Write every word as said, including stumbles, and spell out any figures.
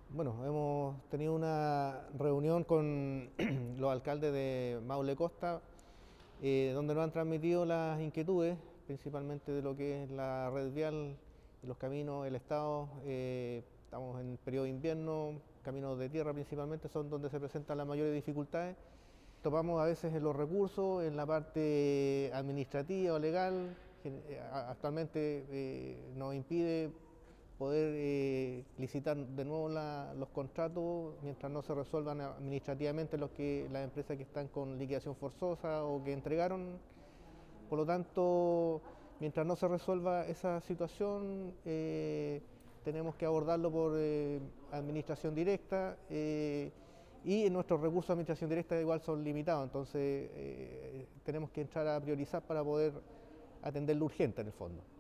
Bueno, hemos tenido una reunión con los alcaldes de Maule Costa, eh, donde nos han transmitido las inquietudes, principalmente de lo que es la red vial, los caminos, el estado. Eh, estamos en periodo de invierno, caminos de tierra principalmente son donde se presentan las mayores dificultades. Topamos a veces en los recursos, en la parte administrativa o legal, que eh, actualmente eh, nos impide poder eh, licitar de nuevo la, los contratos mientras no se resuelvan administrativamente los que, las empresas que están con liquidación forzosa o que entregaron. Por lo tanto, mientras no se resuelva esa situación, eh, tenemos que abordarlo por eh, administración directa eh, y nuestros recursos de administración directa igual son limitados, entonces eh, tenemos que entrar a priorizar para poder atender lo urgente en el fondo.